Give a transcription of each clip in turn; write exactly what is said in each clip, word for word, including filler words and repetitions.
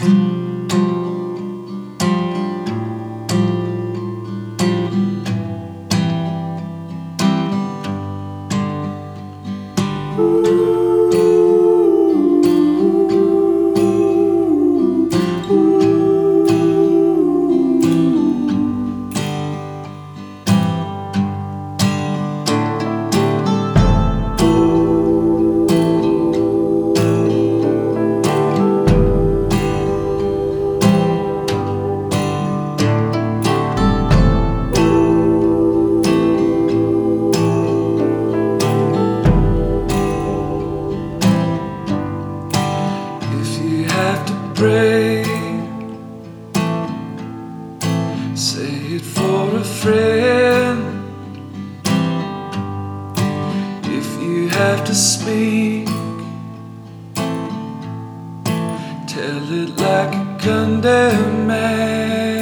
Pray, say it for a friend. If you have to speak, tell it like a condemned man.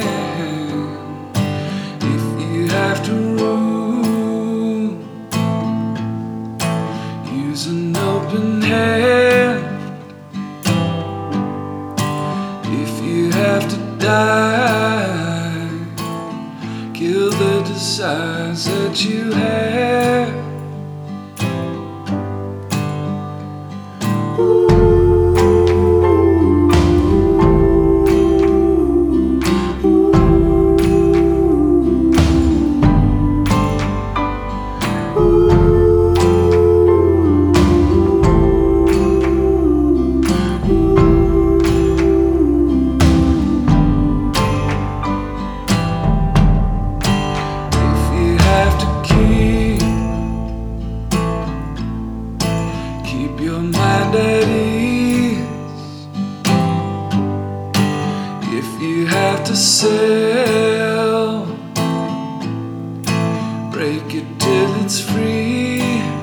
If you have to rule, use an open hand. If you have to die, kill the desires that you have. Keep your mind at ease. If you have to sell, break it till it's free.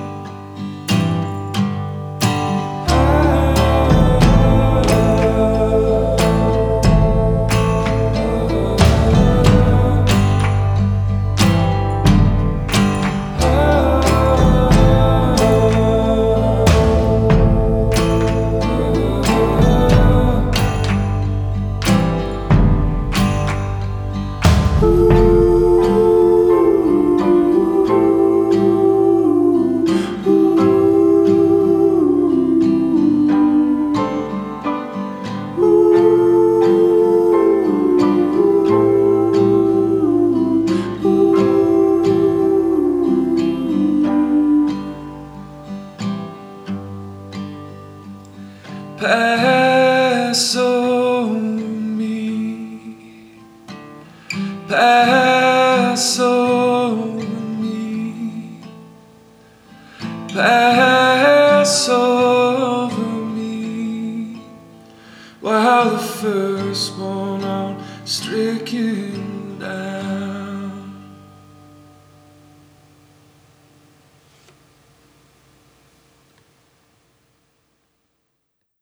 Pass over me, pass over me, pass over me, while the firstborn on stricken